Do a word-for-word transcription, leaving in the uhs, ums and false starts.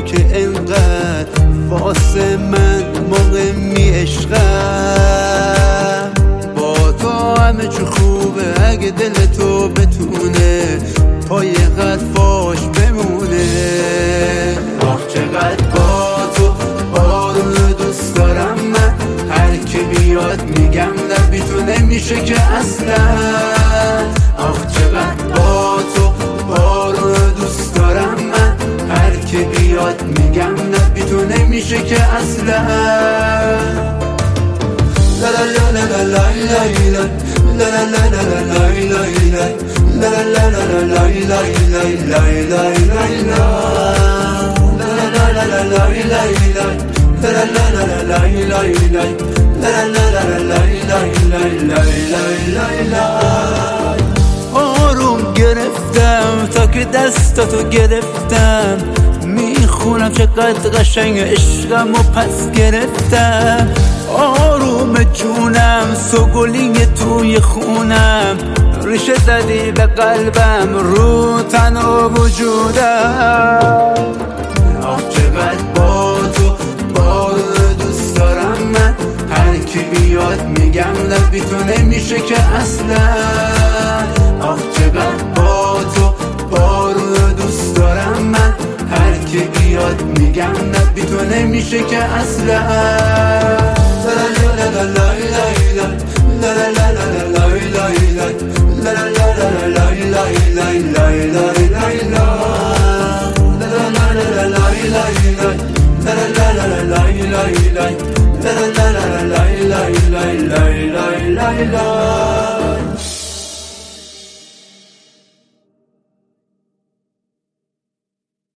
که انقدر واسه من مهمی عشقم. با تو همه چی خوبه اگه دل تو بتونه پای قدفاش بمونه. آخ چقدر با تو بارون دوست دارم من، هر که بیاد میگم نبی تو نمیشه که اصلا. آخ چقدر با تو بارون دوست دارم من، هر که بیاد میگم نبی تو نمیشه که اصلا. لا لا لا لا لا لا لا لا لا لا لا لا لا آروم گرفتم تا که دستاتو گرفتم، میخونم چقدر قشنگ عشقم و پس گرفتم. آروم جونم سوگلینگ توی خونم، ریشه زدی به قلبم رو تن و وجودم. آخ چقدر با تو بارون دوست دارم من، هر کی بیاد میگم نبی تو نمیشه که اصلا. آخ چقدر با تو بارون دوست دارم من، هر کی بیاد میگم نبی تو نمیشه که اصلا. لا لا لا لا لا لا لا لا لا لا لا